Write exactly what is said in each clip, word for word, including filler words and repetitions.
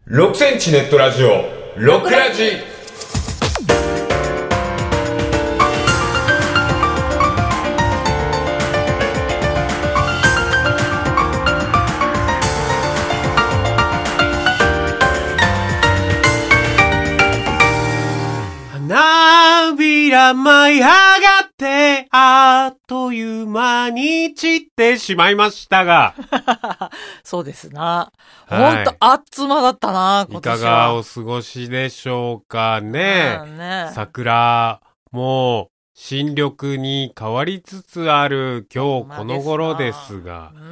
ろくセンチネットラジオろくラジ。 花びら舞い上がってあっという間に散ってしまいましたがそうですな。 はい、 ほんとあっつまだったな、今年は。 いかがお過ごしでしょうかね。 うんね、 桜もう新緑に変わりつつある今日この頃ですが、 うん、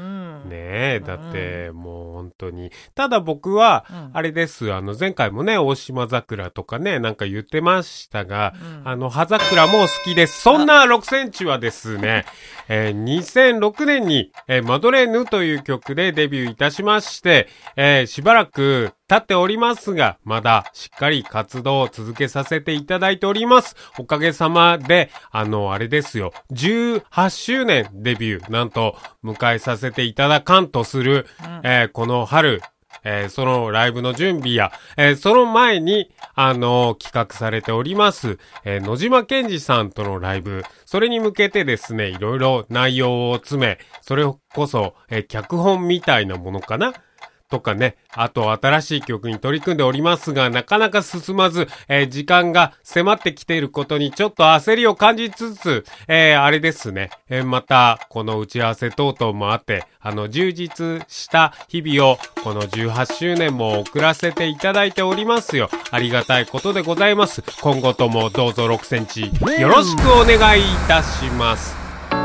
ねえ、だってもう本当に、ただ僕はあれです、あの前回もね大島桜とかねなんか言ってましたが、うん、あの葉桜も好きです。そんなろくセンチはですね、えー、にせんろくねんに、えー、マドレーヌという曲でデビューいたしまして、えー、しばらく経っておりますが、まだしっかり活動を続けさせていただいております。おかげさまで、あの、あれですよ、じゅうはちしゅうねんデビュー、なんと、迎えさせていただかんとする、うんえー、この春、えー、そのライブの準備や、えー、その前に、あのー、企画されております、えー、野島健二さんとのライブ、それに向けてですね、いろいろ内容を詰め、それこそ、えー、脚本みたいなものかなとかね、あと新しい曲に取り組んでおりますが、なかなか進まず、えー、時間が迫ってきていることにちょっと焦りを感じつつ、えー、あれですね、えー、またこの打ち合わせ等々もあって、あの充実した日々をこのじゅうはちしゅうねんも送らせていただいておりますよ。ありがたいことでございます。今後ともどうぞろくセンチよろしくお願いいたします。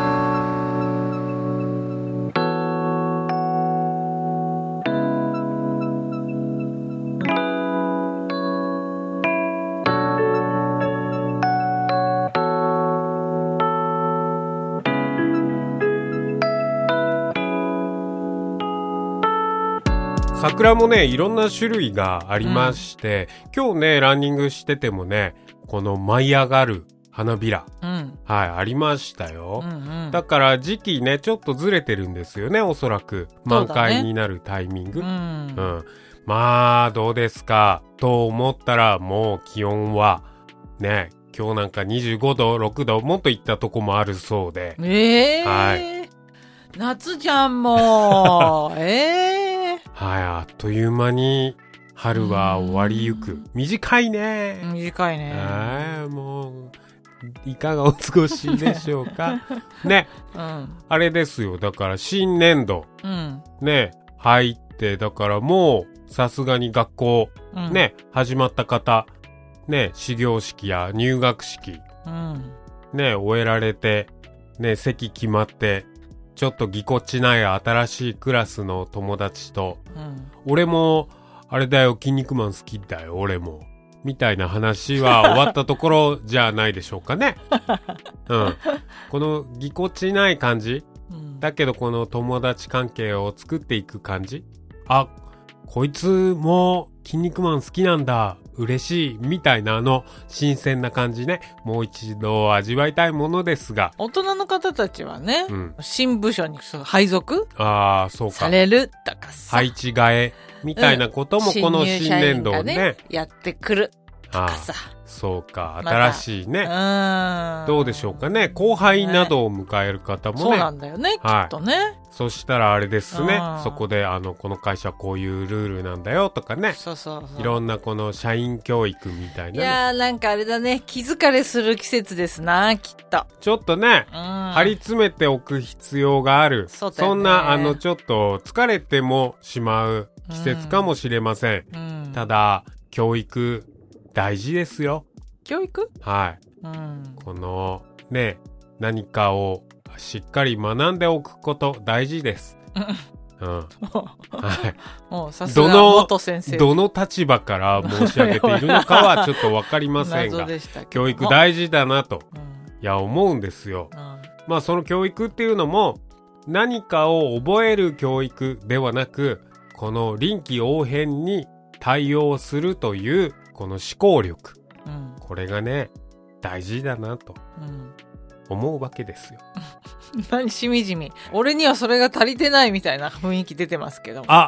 桜もね、いろんな種類がありまして、うん、今日ね、ランニングしててもね、この舞い上がる花びら、うん、はい、ありましたよ、うんうん。だから時期ね、ちょっとずれてるんですよね、おそらく。満開になるタイミング。う、ね、うん、うん。まあ、どうですか、と思ったら、もう気温は、ね、今日なんかにじゅうごど、ろくど、もっといったとこもあるそうで。 えー、 はい。 夏じゃん、もう。えーはい、あっという間に春は終わりゆく。短いね。 短いね。 はい、もういかがお過ごしでしょうか。ね、うん、あれですよ。だから新年度、うん、ね入ってだからもうさすがに学校、うん、ね始まった方、ね始業式や入学式、うん、ね終えられて、ね席決まって。ちょっとぎこちない新しいクラスの友達と、うん、俺もあれだよ筋肉マン好きだよ俺もみたいな話は終わったところじゃないでしょうかね。うん、このぎこちない感じ、うん、だけどこの友達関係を作っていく感じ、あ、こいつも筋肉マン好きなんだ嬉しいみたいなあの新鮮な感じね、もう一度味わいたいものですが、 大人の方たちはね、うん、新部署に配属ああそうかされるとかさ、 配置替えみたいなこともこの新年度を ね,、うん、新入社員がねやってくるとかさ、 あそうか、新しいね、ま、どうでしょうかね、後輩などを迎える方もね、 そうなんだよね、はい、きっとね。 そしたらあれですね、そこであのこの会社こういうルールなんだよとかね、 そうそうそう、 いろんなこの社員教育みたいな、ね、 いやーなんかあれだね、気疲れする季節ですな、きっとちょっとね、うん、張り詰めておく必要がある、 そ, そんなあのちょっと疲れてもしまう季節かもしれません、うんうん、ただ教育大事ですよ。 教育？ はい、うん、このね何かをしっかり学んでおくこと大事です。うん、はい。 もうさすが元先生。 どの立場から申し上げているのかはちょっとわかりませんが、教育大事だなと、うん、いや思うんですよ。うん、まあその教育っていうのも何かを覚える教育ではなく、この臨機応変に対応するというこの思考力、うん、これがね大事だなと。うん思うわけですよ。 何しみじみ、俺にはそれが足りてないみたいな雰囲気出てますけど。 あ、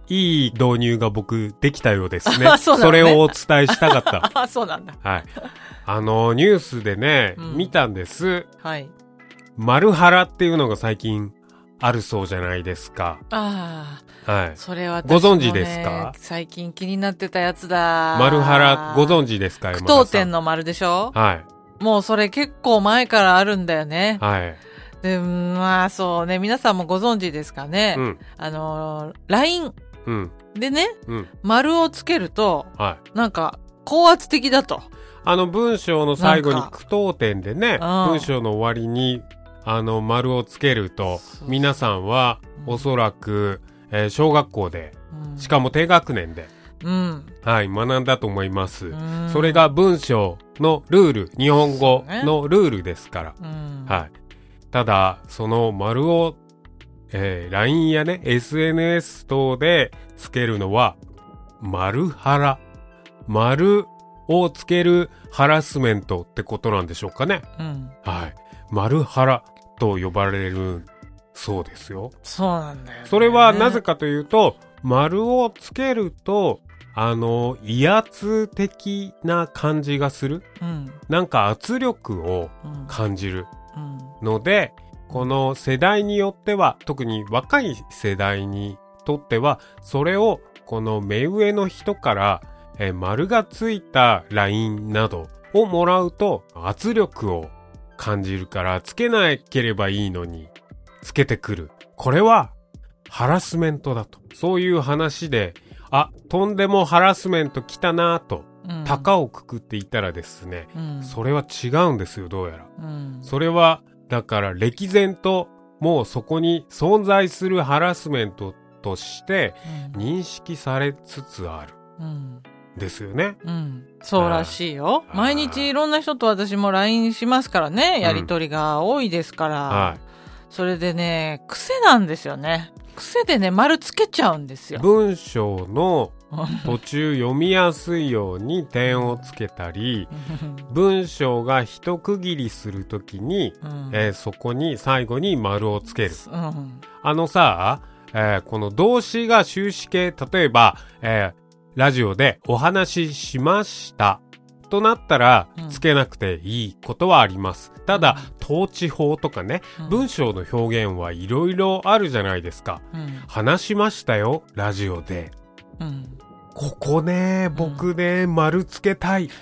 いい導入が僕できたようですね。 そうなのねそれをお伝えしたかった。 あ、そうなんだ。 はい。あの、ニュースでね、 うん、 見たんです。 はい。 マルハラっていうのが最近あるそうじゃないですか。 ああ。はい。 それは、ね、 ご存知ですか？ 最近気になってたやつだ。 マルハラご存知ですか？ 句読点の丸でしょ？ はい。 もうそれ結構前からあるんだよね。 はい。 で、まあそうね、皆さんもご存知ですかね。 うん、 あの、ライン でね、 うん、 丸をつけると、 はい、 なんか高圧的だと。 あの文章の最後に句読点でね、文章の終わりにあの丸をつけると、皆さんはおそらく、えー、小学校で、うん、しかも低学年で、うん、はい、学んだと思います。それが文章のルール、日本語のルールですから。ね、はい。ただ、その丸を、えー、ライン やね、エスエヌエス 等でつけるのは、マルハラ。丸をつけるハラスメントってことなんでしょうかね。うん、はい。マルハラと呼ばれるそうですよ。 そうなんだよね。 それはなぜかというと、丸をつけると、あの、威圧的な感じがする。うん、なんか圧力を感じる。うんので、この世代によっては、特に若い世代にとっては、それをこの目上の人から、えー、丸がついた ライン などをもらうと圧力を感じるから、つけなければいいのにつけてくる。これはハラスメントだと。そういう話で、あ、とんでもハラスメント来たなと、うん、高をくくっていたらですね、うん、それは違うんですよ、どうやら。うん、それはだから歴然ともうそこに存在するハラスメントとして認識されつつある、うん、ですよね、うん、 そうらしいよ。毎日いろんな人と私も ライン しますからね、やりとりが多いですから、うん、はい、それでね、癖なんですよね。癖でね、丸つけちゃうんですよ。 文章の途中読みやすいように点をつけたり文章が一区切りするときに、うんえー、そこに最後に丸をつける、うん、あのさ、えー、この動詞が終止形、例えば、えー、ラジオでお話ししましたとなったらつけなくていいことはあります、うん、ただ統治法とかね、うん、文章の表現はいろいろあるじゃないですか、うん、話しましたよラジオで、うん、ここね、僕ね、うん、丸つけたい。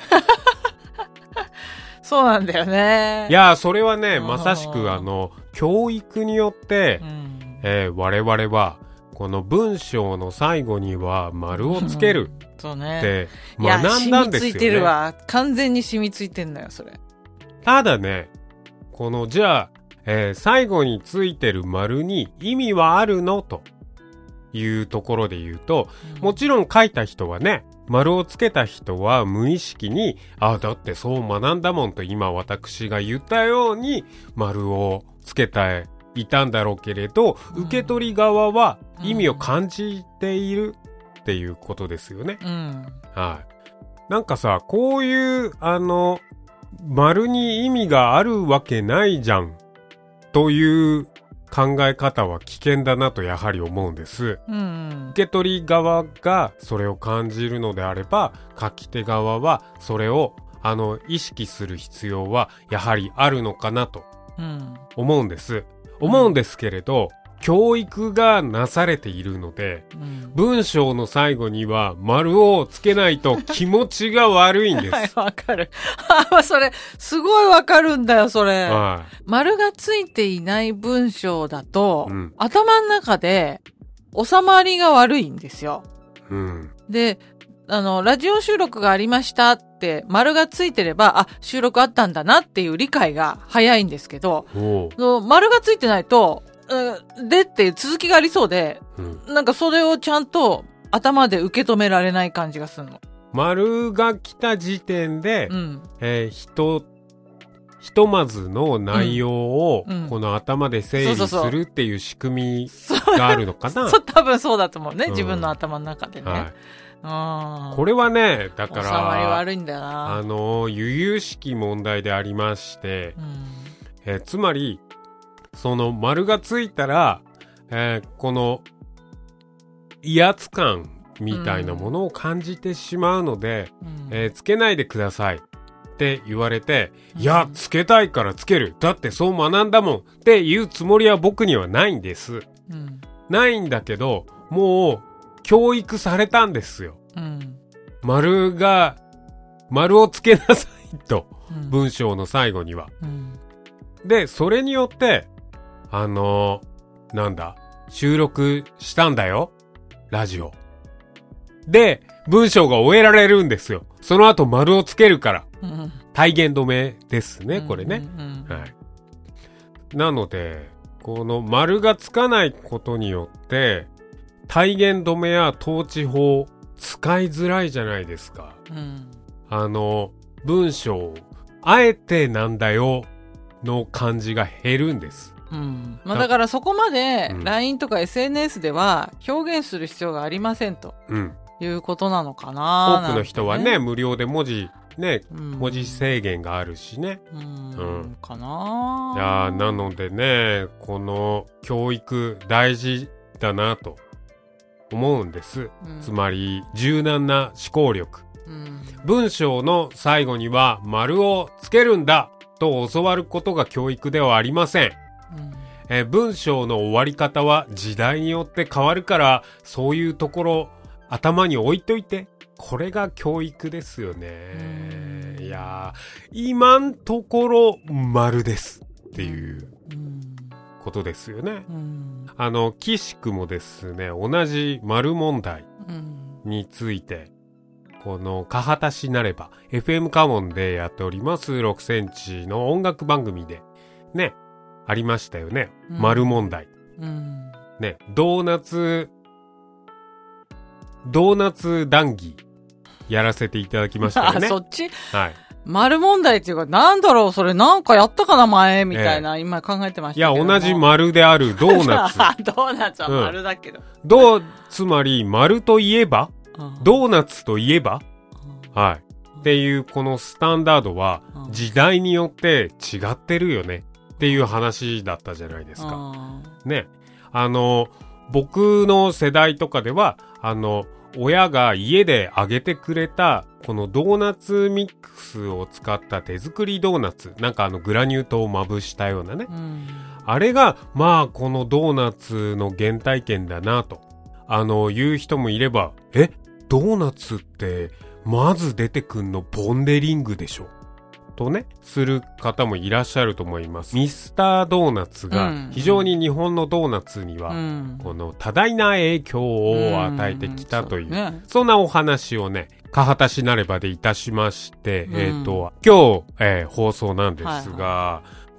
そうなんだよね。 いや、それはね、まさしくあの、教育によって、うんえー、我々は、この文章の最後には丸をつけるって学んだんですよね。染みついてるわ。 完全に染みついてんのよ、それ。 ただね、この、じゃあ、えー、最後についてる丸に意味はあるのと。いうところで言うと、うん、もちろん書いた人はね、丸をつけた人は無意識に、あ、だってそう学んだもんと今私が言ったように丸をつけていたんだろうけれど、うん、受け取り側は意味を感じているっていうことですよね。うん、はい。なんかさ、こういう、あの、丸に意味があるわけないじゃんという考え方は危険だなとやはり思うんです、うんうん、受け取り側がそれを感じるのであれば書き手側はそれをあの意識する必要はやはりあるのかなと思うんです、うん、思うんですけれど、教育がなされているので、うん、文章の最後には丸をつけないと気持ちが悪いんです。 はい、わかる。それ、すごいわかるんだよ、それ。はい、丸がついていない文章だと、うん、頭の中で収まりが悪いんですよ。うん、で、あの、ラジオ収録がありましたって丸がついてれば、あ、収録あったんだなっていう理解が早いんですけど、丸がついてないと、でっていう続きがありそうで、うん、なんかそれをちゃんと頭で受け止められない感じがするの。 丸が来た時点で、うんえー、ひとひとまずの内容をこの頭で整理するっていう仕組みがあるのかな。 そう、多分そうだと思うね、うん、自分の頭の中でね、はいあこれはね、だから収まり悪いんだよな。 あの由々しき問題でありまして、うんえー、つまりその丸がついたら、えー、この威圧感みたいなものを感じてしまうので、うんえー、つけないでくださいって言われて、うん、いや、つけたいからつける。だってそう学んだもんって言うつもりは僕にはないんです。うん、ないんだけど、もう教育されたんですよ。うん、丸が、丸をつけなさいと、うん、文章の最後には。うん、で、それによって、あのー、なんだ、収録したんだよ。ラジオ。で、文章が終えられるんですよ。その後丸をつけるから。うん、体言止めですね、これね、うんうんうん。はい。なので、この丸がつかないことによって、体言止めや統治法使いづらいじゃないですか。うん、あの、文章、あえてなんだよの感じが減るんです。 うん、まあ、だからそこまで ライン とか エスエヌエス では表現する必要がありませんと、うん、いうことなのかな。 多くの人はね、無料で文字ね、うん、文字制限があるしね。うん、うん、 かな。 いやなのでね、この教育大事だなと思うんです。うん、つまり柔軟な思考力。うん、文章の最後には丸をつけるんだと教わることが教育ではありません。うんえー、文章の終わり方は時代によって変わるから、そういうところ頭に置いといて、これが教育ですよね。いやー、今んところ丸ですっていうことですよね。あの岸くもですね、同じ丸問題について、このカハタシなれば エフエム カモンでやっておりますろくセンチの音楽番組でね、ありましたよね。うん、丸問題、うん。ね、ドーナツ、ドーナツ談義やらせていただきましたよね。 あ、そっち？ はい。 丸問題っていうか、なんだろう、それなんかやったかな前みたいな、ええ、今考えてましたけど。 いや、同じ丸であるドーナツ。 ドーナツは丸だけど。うん、 どう、つまり丸といえば、うん、ドーナツといえば、うん、はい。っていうこのスタンダードは時代によって違ってるよね。っていう話だったじゃないですか。ね。あの、僕の世代とかでは、あの、親が家で揚げてくれた、このドーナツミックスを使った手作りドーナツ。なんかあのグラニュー糖をまぶしたようなね。うん、あれが、まあ、このドーナツの原体験だなと。あの、言う人もいれば、え、ドーナツって、まず出てくんのポンデリングでしょとね、する方もいらっしゃると思います。ミスタードーナツが非常に日本のドーナツには、うん、この多大な影響を与えてきたという、うんうん そ, ね、そんなお話をね、カハタシなればでいたしまして、うん、えっ、ー、と、今日、えー、放送なんですが、はいはい、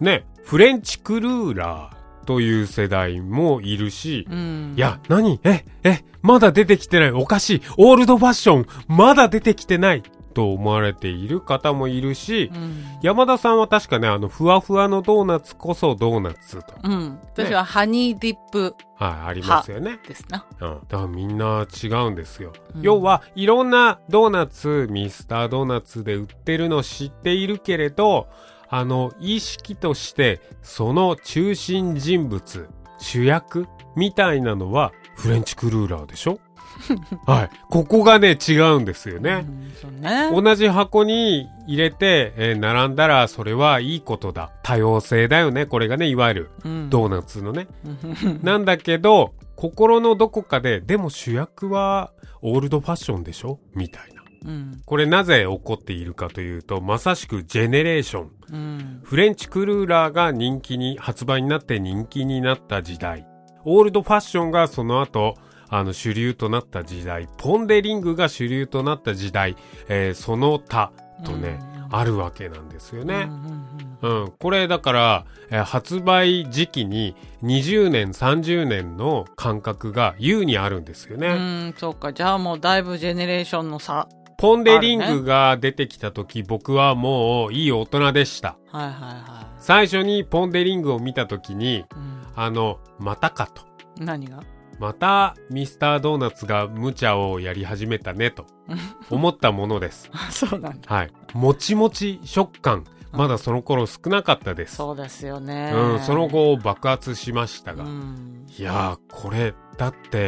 ね、フレンチクルーラーという世代もいるし、うん、いや、何え、え、まだ出てきてない。おかしい。オールドファッション、まだ出てきてない。と思われている方もいるし、うん、山田さんは確かね、あの、ふわふわのドーナツこそドーナツと。 うん。私はハニーディップ。 はい、ありますよね。 ですな。 うん。だからみんな違うんですよ。うん、要は、いろんなドーナツ、ミスタードーナツで売ってるの知っているけれど、あの、意識として、その中心人物、主役みたいなのは、フレンチクルーラーでしょはい。ここがね、違うんですよね。うんそうね、同じ箱に入れて、えー、並んだら、それはいいことだ。多様性だよね。これがね、いわゆる、ドーナツのね。うん、なんだけど、心のどこかで、でも主役は、オールドファッションでしょみたいな。うん、これなぜ起こっているかというと、まさしくジェネレーション。うん、フレンチクルーラーが人気に、発売になって人気になった時代。オールドファッションがその後、あの主流となった時代、ポンデリングが主流となった時代、えー、その他とね、うん、あるわけなんですよね。うん、うん、これだから、えー、発売時期ににじゅうねん、さんじゅうねんの間隔が優にあるんですよね。 うん、そうか。じゃあもうだいぶジェネレーションの差。 ポンデリングが出てきた時、ね、僕はもういい大人でした。 はいはいはい。 最初にポンデリングを見た時に、うん、あの、またかと。 何が？ またミスタードーナツが無茶をやり始めたねと思ったものです。 そうなんだ。 はい。もちもち食感、まだその頃少なかったです。 そうですよね。 うん、その後爆発しましたが。うん、いやー、これ、だって、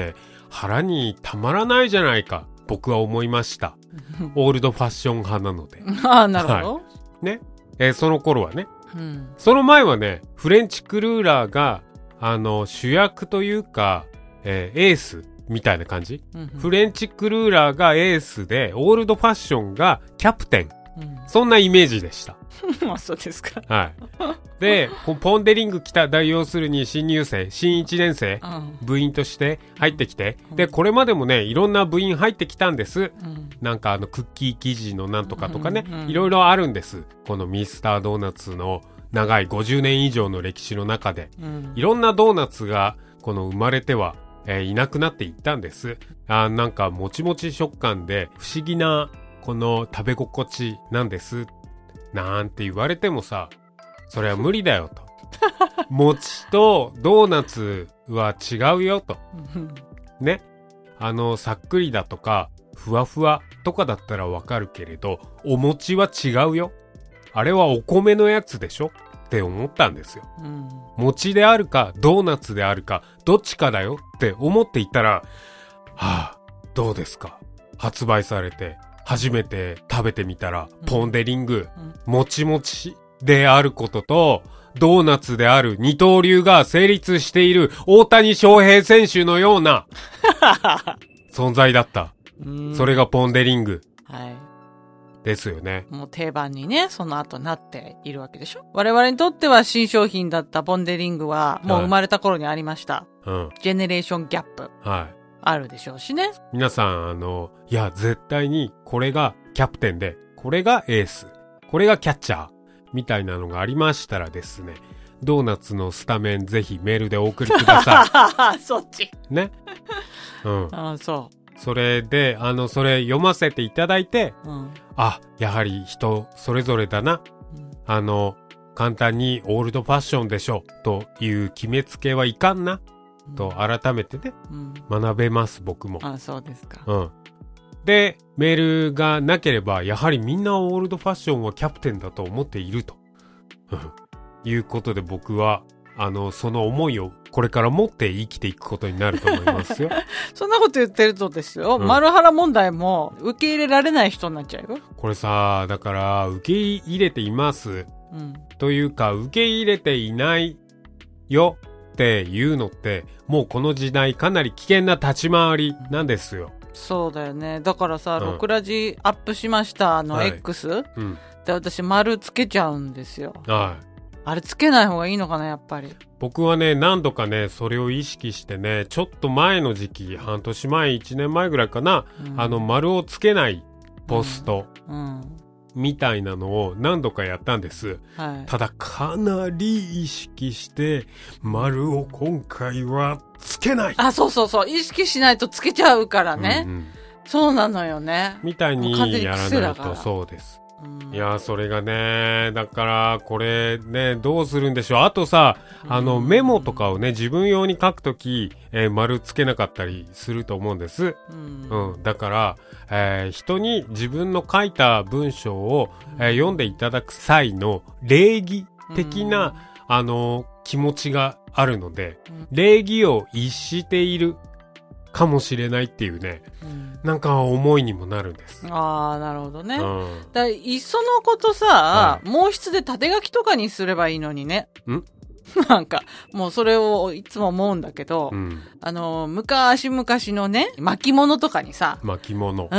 腹にたまらないじゃないか、僕は思いました。オールドファッション派なので。 ああ、なるほど。 はい、ね。えー、その頃はね、 うん。 その前はね、フレンチクルーラーが、あの、主役というか、えー、エースみたいな感じ、うんうん、フレンチクルーラーがエースで、オールドファッションがキャプテン。うん、そんなイメージでした。 あ、そうですか。 はい。で、ポンデリング来た代要するに新入生、新いちねん生、うん、部員として入ってきて、うん、で、これまでもね、いろんな部員入ってきたんです。うん、なんかあの、クッキー生地のなんとかとかね、うんうんうん、いろいろあるんです。このミスタードーナツの長いごじゅうねん以上の歴史の中で、うん、いろんなドーナツが、この生まれては、えー、いなくなっていったんです。あ、なんか、もちもち食感で、不思議な、この食べ心地なんです。なんて言われてもさ、それは無理だよと。餅とドーナツは違うよと。ね。あの、さっくりだとか、ふわふわとかだったらわかるけれど、お餅は違うよ。あれはお米のやつでしょって思ったんですよ。うん、餅であるか、ドーナツであるか、どっちかだよって思っていたら、はぁ、どうですか。発売されて、初めて食べてみたら、ポンデリング、うん、もちもちであることと、ドーナツである二刀流が成立している大谷翔平選手のような存在だった。それがポンデリング。はい。ですよね。 もう定番にね、その後なっているわけでしょ。我々にとっては新商品だったポンデリングは、もう生まれた頃にありました。はい、うん。ジェネレーションギャップ。はい。あるでしょうしね。 皆さん、あの、いや、絶対にこれがキャプテンで、これがエース、これがキャッチャー、みたいなのがありましたらですね、ドーナツのスタメンぜひメールでお送りください。そっち。 ね。うん。 ああ、そう。 それで、あの、それ読ませていただいて、うん、あ、やはり人それぞれだな。うん、あの、簡単にオールドファッションでしょ、という決めつけはいかんな。と改めてね、うん、学べます僕も。 あ、そうですか。 うん。で、メールがなければやはりみんなオールドファッションはキャプテンだと思っているということで、僕はあのその思いをこれから持って生きていくことになると思いますよ。 そんなこと言ってるとですよ、うん、マルハラ問題も受け入れられない人になっちゃうよ。 これさ、だから受け入れています、うん、というか受け入れていないよっていうのって、もうこの時代かなり危険な立ち回りなんですよ。 そうだよね。だからさ、うん、ロクラジアップしましたあの X、はい、うん、で私丸つけちゃうんですよ。はい。あれつけない方がいいのかな、やっぱり。 僕はね、何度かね、それを意識してね、ちょっと前の時期、半年前、いちねんまえぐらいかな、うん、あの丸をつけないポスト、うんうん、みたいなのを何度かやったんです、はい、ただかなり意識して丸を今回はつけない。 あ、そうそうそう、意識しないとつけちゃうからね、うんうん、そうなのよね。 みたいにやらないと。そうです、うん、いやそれがね、だからこれね、どうするんでしょう。あとさ、あのメモとかをね、自分用に書くとき、えー、丸つけなかったりすると思うんです、うんうん、だから、えー、人に自分の書いた文章を、えー、読んでいただく際の礼儀的な、うん、あの気持ちがあるので、うん、礼儀を逸しているかもしれないっていうね、うん、なんか思いにもなるんです。 ああ、なるほどね。うん、だいっそのことさ、はい、毛筆で縦書きとかにすればいいのにね。んなんか、もうそれをいつも思うんだけど、うん、あの、昔々のね、巻物とかにさ、 巻物。 うん、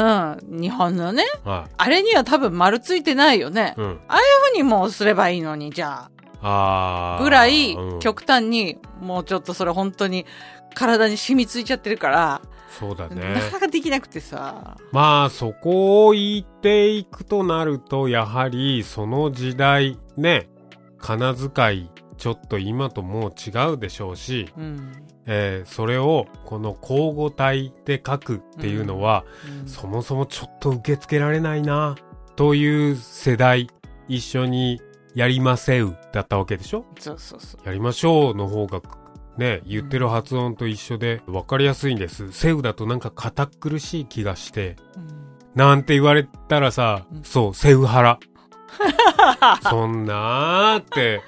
日本のね、はい、あれには多分丸ついてないよね。うん、ああいう風にもうすればいいのに、じゃあ。あぐらい、うん、極端に、もうちょっとそれ本当に体に染みついちゃってるから、 そうだね。 なかなかできなくてさ。 まあ、そこを言っていくとなると、やはり、その時代、ね、仮名遣い、ちょっと今ともう違うでしょうし、うんえー、それをこの交互体で書くっていうのは、うんうん、そもそもちょっと受け付けられないなという世代、一緒にやりませうだったわけでしょ。 そうそうそう。 やりましょうの方がね、言ってる発音と一緒で分かりやすいんです。せうだとなんか堅苦しい気がして、うん、なんて言われたらさ、うん、そう、セウハラそんなーって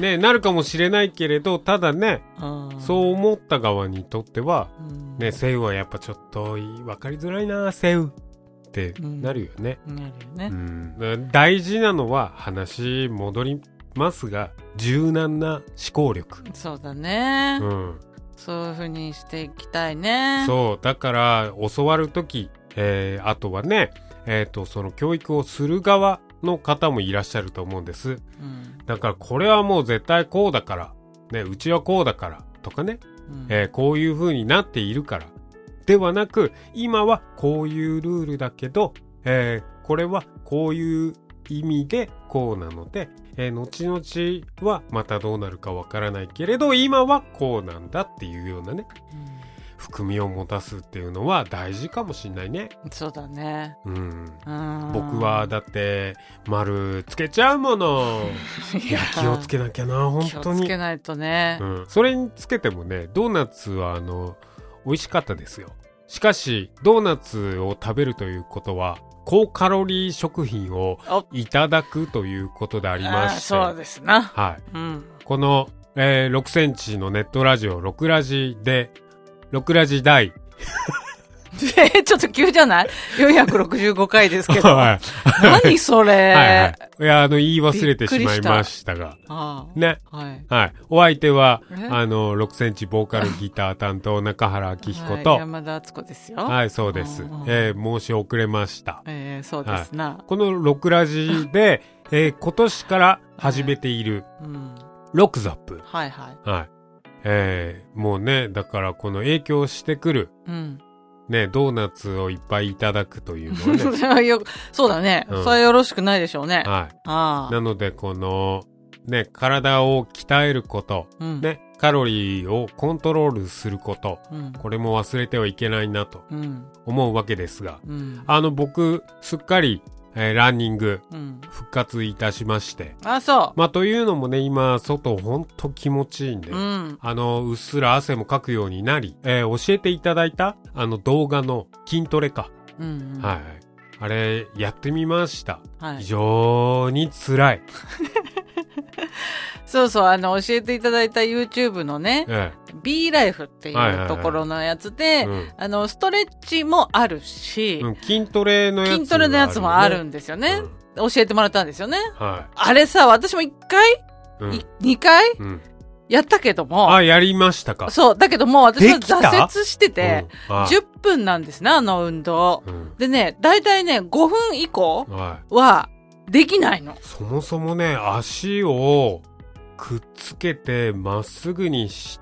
ね、なるかもしれないけれど、ただね、そう思った側にとっては、ね、セウはやっぱちょっと分かりづらいな、セウってなるよね。 なるよね。うん。 大事なのは話戻りますが、柔軟な思考力。 そうだね。うん。そういう風にしていきたいね。 そう。だから、教わるとき、えー、あとはね、えっと、その教育をする側の方もいらっしゃると思うんです。うん、だから、これはもう絶対こうだから、ね、うちはこうだから、とかね、うんえー、こういう風になっているから、ではなく、今はこういうルールだけど、えー、これはこういう意味でこうなので、えー、後々はまたどうなるかわからないけれど、今はこうなんだっていうようなね、うん、含みを持たすっていうのは大事かもしんないね。 そうだね。 うん。うん僕はだって丸つけちゃうもの。いや気をつけなきゃな本当に。 気をつけないとね。 うん。それにつけてもね、ドーナツはあの美味しかったですよ。しかしドーナツを食べるということは高カロリー食品をいただくということでありまして。 そうですな。 はい。うん、この、えー、ろくセンチのネットラジオろくラジで、ろくラジ第。 えー、ちょっと急じゃない ?よんひゃくろくじゅうご 回ですけど。はい、何それ、 はいはい。いや、あの、言い忘れてしまいましたが。あね。はい。はい。お相手は、あの、ろくセンチボーカルギター担当中原明彦と、はい、 山田敦子ですよ。 はい、そうです。えー、申し遅れました。 えー、そうですな。はい、 このろくラジで、えー、今年から始めている、はいうん、ロクザップ。 はいはい。 はい。えー、もうね、だからこの影響してくる、うんね、ドーナツをいっぱいいただくというのはね。 そうだね、うん。それはよろしくないでしょうね。 はい。あなので、この、ね、体を鍛えること、うん、ね、カロリーをコントロールすること、うん、これも忘れてはいけないなと思うわけですが、うん、あの、僕、すっかり、えー、ランニング、復活いたしまして。 うん、あ、そう。 まあ、というのもね、今、外ほんと気持ちいいんで、うん、あの、うっすら汗もかくようになり、えー、教えていただいた、あの動画の筋トレか。うんうん、はい。あれ、やってみました。はい、非常に辛い。 そうそう、あの、教えていただいた YouTube のね、ええ、B ライフっていうところのやつで、はいはいはいうん、あの、ストレッチもあるし、 うん、筋トレのやつもある、ね、 筋トレのやつもあるんですよね。うん、教えてもらったんですよね。はい、あれさ、私もいっかい、うん、にかい、うん、やったけども。 あ、やりましたか。 そう、だけども私は挫折してて、うん、じゅっぷんなんですね、あの運動。うん、でね、だいたいね、ごふん以降はできないの。はい、 そもそもね、足を、くっつけてまっすぐにして、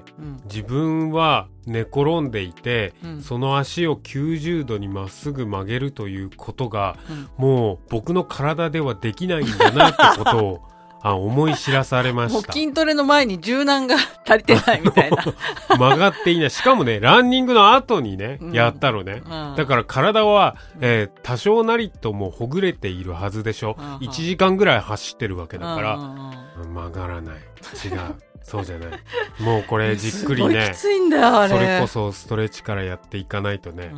うん、自分は寝転んでいて、うん、その足をきゅうじゅうどにまっすぐ曲げるということが、うん、もう僕の体ではできないんだなってことをあ思い知らされました。もう筋トレの前に柔軟が足りてないみたいな。 曲がっていない。しかもね、ランニングの後にね、うん、やったのね。うん、だから体は、えー、多少なりともほぐれているはずでしょ。うん、いちじかんぐらい走ってるわけだから、うん、曲がらない。違う。そうじゃない。もうこれじっくりね。 すごいきついんだよ、あれ。 それこそストレッチからやっていかないとね。うん。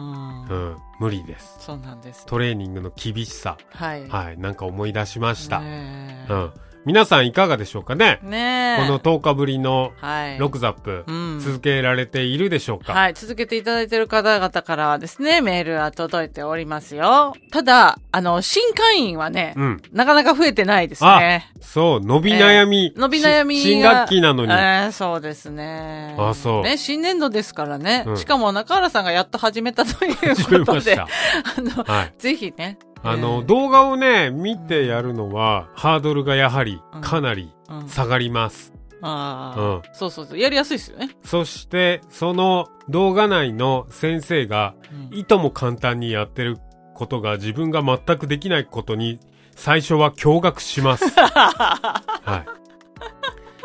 うん、無理です。 そうなんです。 トレーニングの厳しさ。はい。はい。なんか思い出しました。 ねうん。皆さんいかがでしょうかね。 ねこのとおかぶりのロクザップ、はいうん、続けられているでしょうか。 はい、続けていただいている方々からはですね、メールは届いておりますよ。ただ、あの、新会員はね、うん、なかなか増えてないですね。 あ、そう、伸び悩み。 えー、伸び悩みが。 新学期なのに。 えー、そうですね。 あ、そう。 ね、新年度ですからね。うん、しかも中原さんがやっと始めたということで、あの、はい、ぜひね、 あの、えー、動画をね、見てやるのは、ハードルがやはりかなり下がります。 うんうん、ああ、うん。そうそうそう。やりやすいですよね。 そして、その動画内の先生が、うん、いとも簡単にやってることが自分が全くできないことに、最初は驚愕します。はい。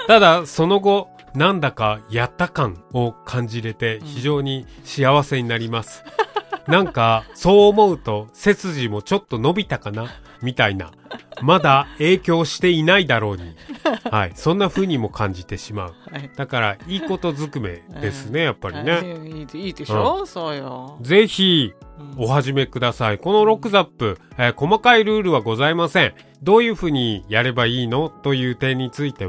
ただ、その後、なんだかやった感を感じれて、非常に幸せになります。うんなんか、そう思うと、背筋もちょっと伸びたかなみたいな。まだ影響していないだろうに。はい。そんな風にも感じてしまう。はい、だから、いいことずくめですね、やっぱりね。 いい、いいでしょ、うん、そうよ。 ぜひ、お始めください。このロックザップ、えー、細かいルールはございません。どういう風にやればいいのという点については、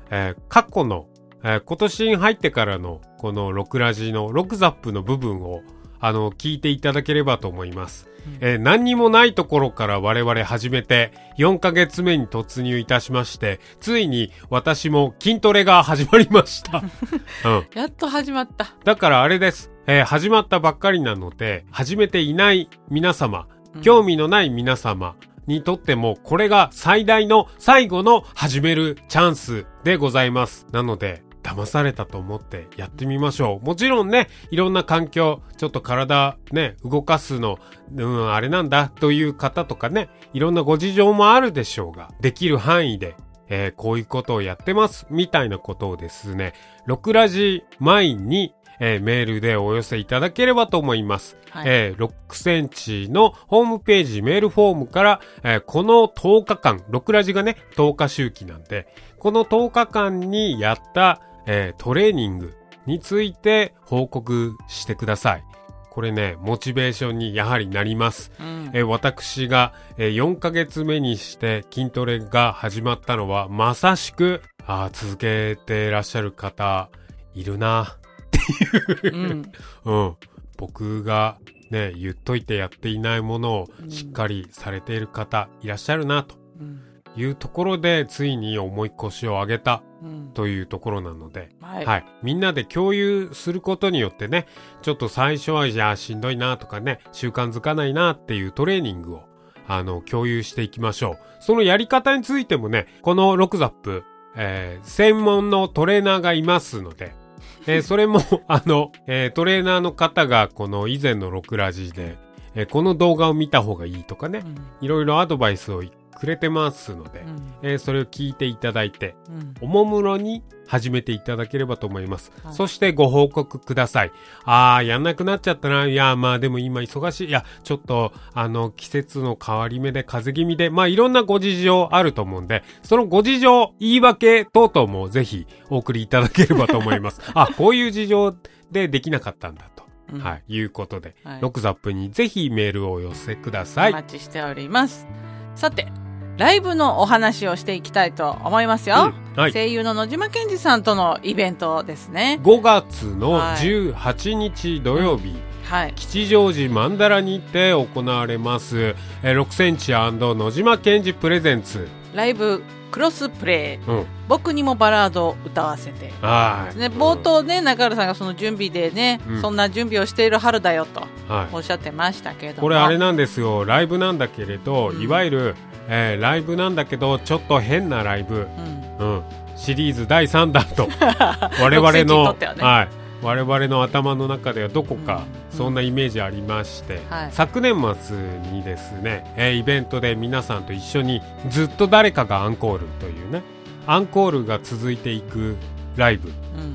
えー、過去の、えー、今年に入ってからのこのロクラジのロクザップの部分をあの聞いていただければと思います、うんえー、何にもないところから我々始めてよんかげつめに突入いたしまして、ついに私も筋トレが始まりました、 うん、やっと始まった。 だからあれです、えー、始まったばっかりなので始めていない皆様、興味のない皆様にとってもこれが最大の最後の始めるチャンスでございます。なので騙されたと思ってやってみましょう。もちろんね、いろんな環境、ちょっと体ね、動かすの、うん、あれなんだという方とかね、いろんなご事情もあるでしょうが、できる範囲で、えー、こういうことをやってますみたいなことをですね、ロクラジ前にえー、メールでお寄せいただければと思います。はい、えー、ろくセンチのホームページメールフォームから、えー、このとおかかん、ロクラジがね、とおか周期なんで、このとおかかんにやった、えー、トレーニングについて報告してください。これね、モチベーションにやはりなります。うんえー、私が、えー、よんかげつめにして筋トレが始まったのは、まさしく、あ続けていらっしゃる方、いるな。うん、うん、僕がね言っといてやっていないものをしっかりされている方いらっしゃるなというところで、ついに重い腰を上げたというところなので、うんはいはい、みんなで共有することによってね、ちょっと最初はじゃあしんどいなとかね、習慣づかないなっていうトレーニングをあの共有していきましょう。そのやり方についてもね、このロクザップ、えー、専門のトレーナーがいますので、えー、それもあの、えー、トレーナーの方がこの以前のロクラジで、えー、この動画を見た方がいいとかね、うん、いろいろアドバイスをくれてますので、うんえー、それを聞いていただいて、うん、おもむろに始めていただければと思います、はい、そしてご報告ください。あーやんなくなっちゃったな、いやまあでも今忙しい、いやちょっとあの季節の変わり目で風邪気味で、まあいろんなご事情あると思うんで、そのご事情言い訳等々もぜひお送りいただければと思いますあこういう事情でできなかったんだと、うん、はい、いうことで、はい、ロクザップにぜひメールをお寄せください。 お待ちしております。さてライブのお話をしていきたいと思いますよ、うんはい、声優の野島健二さんとのイベントですね。 ごがつのじゅうはちにち土曜日、はい、吉祥寺マンダラにて行われますろくセンチ&野島健二プレゼンツライブクロスプレイ、うん、僕にもバラードを歌わせて、はいね、冒頭ね、中原さんがその準備でね、うん、そんな準備をしている春だよとおっしゃってましたけども、 これあれなんですよ、ライブなんだけれど、うん、いわゆるえー、ライブなんだけどちょっと変なライブ、うんうん、シリーズだいさんだんと我々の、ねはい、我々の頭の中ではどこかそんなイメージありまして、うんうん、昨年末にですね、えー、イベントで皆さんと一緒にずっと誰かがアンコールというね、アンコールが続いていくライブ、うん、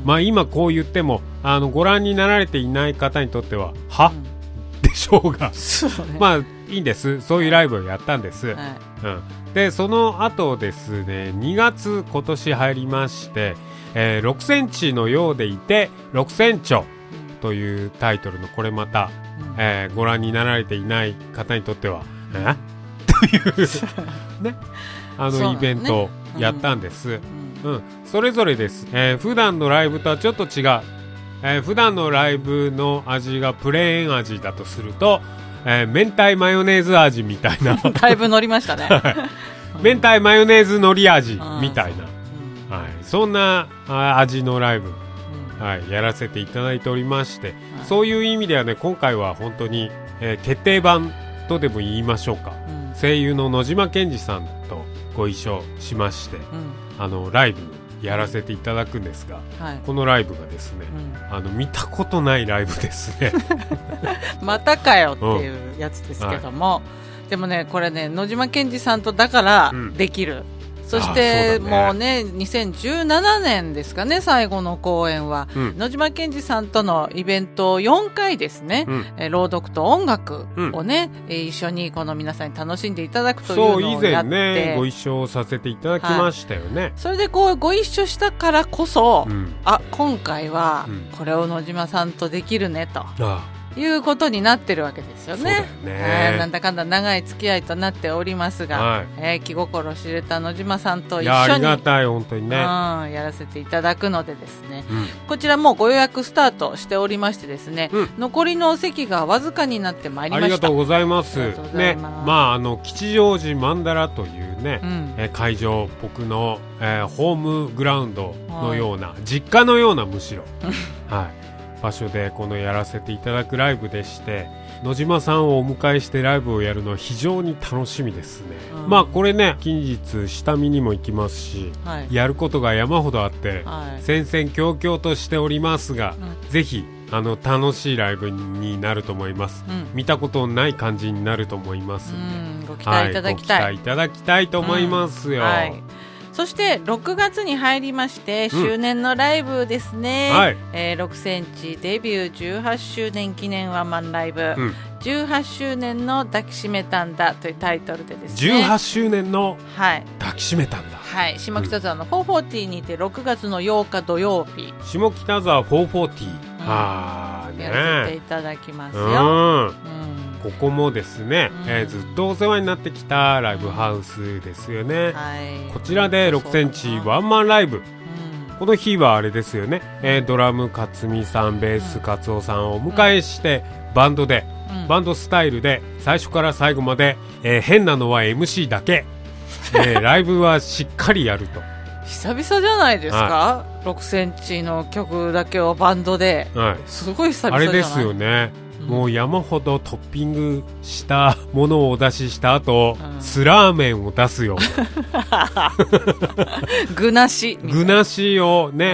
まあ今こう言ってもあのご覧になられていない方にとってはは、うんでしょうがね、まあいいんです、そういうライブをやったんです、はいうん、でその後ですね、にがつ今年入りまして、えー、ろくセンチのようでいてろくセンチョというタイトルのこれまた、うんえー、ご覧になられていない方にとっては、うん、えというねあのイベントをやったんです、うんうん、それぞれです、えー、普段のライブとはちょっと違う、えー、普段のライブの味がプレーン味だとすると、えー、明太マヨネーズ味みたいなだいぶ乗りましたね明太マヨネーズ海苔味みたいな、うんはい、そんな味のライブ、うんはい、やらせていただいておりまして、はい、そういう意味ではね、今回は本当に、えー、決定版とでも言いましょうか、うん、声優の野島健二さんとご一緒しまして、うん、あのライブやらせていただくんですが、はい、このライブがですね、うん、あの見たことないライブですねまたかよっていうやつですけども、うんはい、でもねこれね野島健二さんとだからできる、うん、そしてね、もうねにせんじゅうななねんですかね、最後の公演は、うん、野島健二さんとのイベントよんかいですね、うんえー、朗読と音楽をね、うん、一緒にこの皆さんに楽しんでいただくというのをやって、 そう以前ねご一緒させていただきましたよね、はい、 それでこうご一緒したからこそ、うん、あ今回はこれを野島さんとできるねと、 いうことになってるわけですよね。 そうだよね。 なんだかんだ長い付き合いとなっておりますが、はい、えー、気心知れた野島さんと一緒に、いや、 ありがたい、本当にね、うん、 やらせていただくのでですね、うん、こちらもご予約スタートしておりましてですね、うん、残りのお席がわずかになってまいりました。 ありがとうございます。ね、まあ、あの吉祥寺マンダラというね、うん、えー、会場、僕の、えー、ホームグラウンドのような、はい、実家のようなむしろはい、場所でこのやらせていただくライブでして、野島さんをお迎えしてライブをやるのは非常に楽しみですね、うん、まあこれね、近日下見にも行きますし、はい、やることが山ほどあって、はい、戦々恐々としておりますが、うん、ぜひあの楽しいライブになると思います、うん、見たことない感じになると思いますので、 うん、ご期待いただきたい、 はい、ご期待いただきたいと思いますよ、うん、はい。 そしてろくがつに入りまして周年のライブですね、うん、はい、えー、ろくセンチデビューじゅうはちしゅうねん記念ワンマンライブ、うん、じゅうはちしゅうねんの抱きしめたんだというタイトルでですね、 じゅうはちしゅうねんの抱きしめたんだ、 はい、下北沢のフォーフォーティーにてろくがつのようか土曜日、 下北沢フォーフォーティー、うん、はーね、 やらせていただきますよ、うん、うん、 ここもですね、うん、えー、ずっとお世話になってきたライブハウスですよね、はい、こちらでろくセンチワンマンライブ、うん、この日はあれですよね、えー、ドラム勝美さん、ベース勝夫さんをお迎えして、うん、バンドで、うん、バンドスタイルで最初から最後まで、えー、変なのは エムシー だけ、えー、ライブはしっかりやると久々じゃないですか、はい、ろくセンチの曲だけをバンドで、はい、すごい久々じゃない。 あれですよね、もう山ほどトッピングしたものをお出しした後、うん、スラーメンを出すよ具なし具なしをね、うん、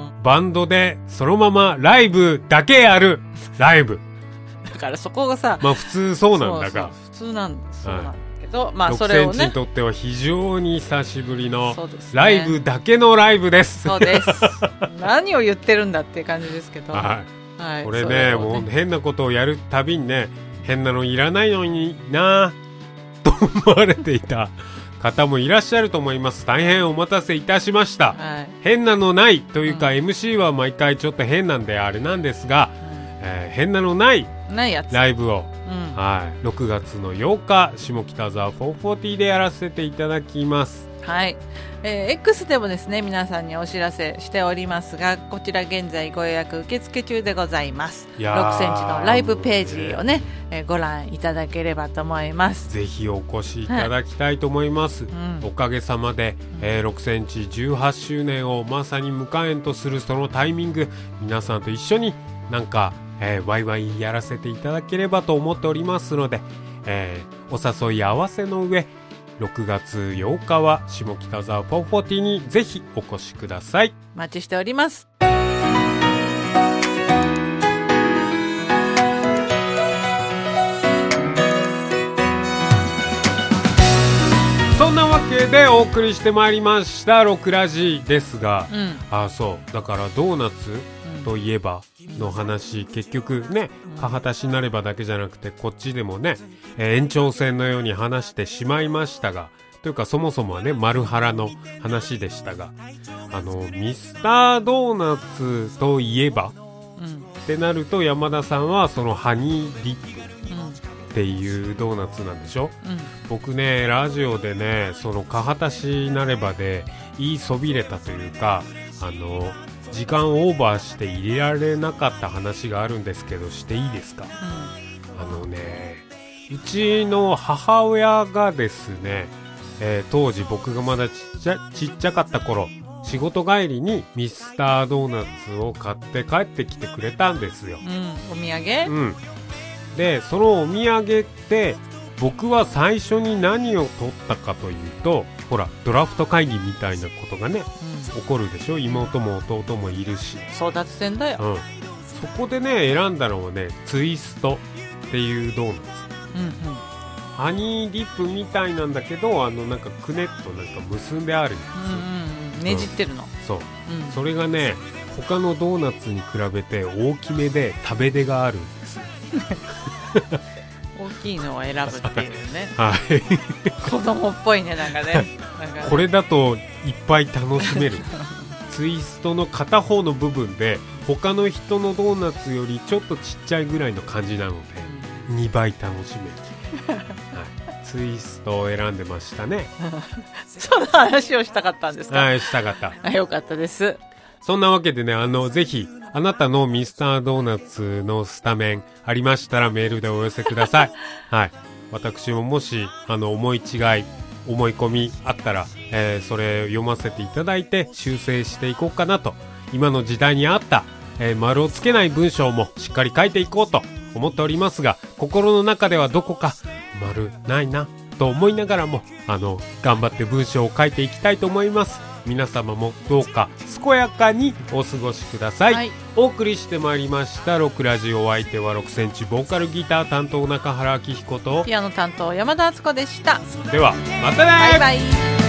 バンドでそのままライブだけやるライブだからそこがさ、 まあ普通そうなんだが、そうそう普通なんだ、そうなんだけど、はい、まあそれをね、ろくセンチにとっては非常に久しぶりのライブだけのライブです。 そうです何を言ってるんだっていう感じですけど、はい、 はい、これ ね, ねもう変なことをやるたびにね、変なのいらないのになと思われていた方もいらっしゃると思います。大変お待たせいたしました、はい、変なのないというか、うん、エムシー は毎回ちょっと変なんであれなんですが、うん、えー、変なのないライブを、うん、はい、ろくがつのようか下北沢フォーフォーティーでやらせていただきます。 はい、えー、X でもですね、皆さんにお知らせしておりますが、こちら現在ご予約受付中でございます。ろくセンチのライブページをね、えー、ご覧いただければと思います。 ぜひお越しいただきたいと思います、はい、うん、おかげさまで、えー、ろくセンチじゅうはちしゅうねんをまさに迎えんとするそのタイミング、皆さんと一緒になんか、えー、ワイワイやらせていただければと思っておりますので、えー、お誘い合わせの上ろくがつようかは下北沢フォーフォーティーにぜひお越しください。 お待ちしております。 そんなわけでお送りしてまいりましたロクラジですが、うん、あ、そうだからドーナツといえばの話、結局ね、母たしなればだけじゃなくてこっちでもね、えー、延長戦のように話してしまいましたが、というかそもそもはね、マルハラの話でしたが、あのミスタードーナツといえば、うん、ってなると山田さんはそのハニーディップっていうドーナツなんでしょ、うん、僕ねラジオでね、その母たしなればで言いそびれたというか、あの時間オーバーして入れられなかった話があるんですけど、していいですか、うん、あのね、うちの母親がですね、えー、当時僕がまだちっちゃ、ちっちゃかった頃、仕事帰りにミスタードーナツを買って帰ってきてくれたんですよ、 うん、お土産、 うん、でそのお土産って僕は最初に何を取ったかというと、ほらドラフト会議みたいなことがね、うん、起こるでしょ。妹も弟もいるし争奪戦だよ、うん、 そこでね選んだのはねツイストっていうドーナツ、うんうん、ハニーディップみたいなんだけど、あのなんかくねっとなんか結んであるやつ、うんうんうん、ねじってるの、 そう、うん、それがね他のドーナツに比べて大きめで食べ出があるんです大きいのを選ぶっていうねはい子供っぽいね、なんかねなんかね、 これだといっぱい楽しめるツイストの片方の部分で他の人のドーナツよりちょっとちっちゃいぐらいの感じなので、うん、にばい楽しめる、はい、ツイストを選んでましたねその話をしたかったんですか？ はい、したかった。 あ、よかったです。 そんなわけでね、あのぜひあなたのミスタードーナツのスタメンありましたらメールでお寄せくださいはい、私ももしあの思い違い思い込みあったら、えー、それ読ませていただいて修正していこうかなと、今の時代に合った、えー、丸をつけない文章もしっかり書いていこうと思っておりますが、心の中ではどこか丸ないなと思いながらもあの頑張って文章を書いていきたいと思います。皆様もどうか健やかにお過ごしください、はい、お送りしてまいりましたろくラジオ、お相手はろくセンチボーカルギター担当中原明彦とピアノ担当山田敦子でした。 ではまたね。 バイバイ。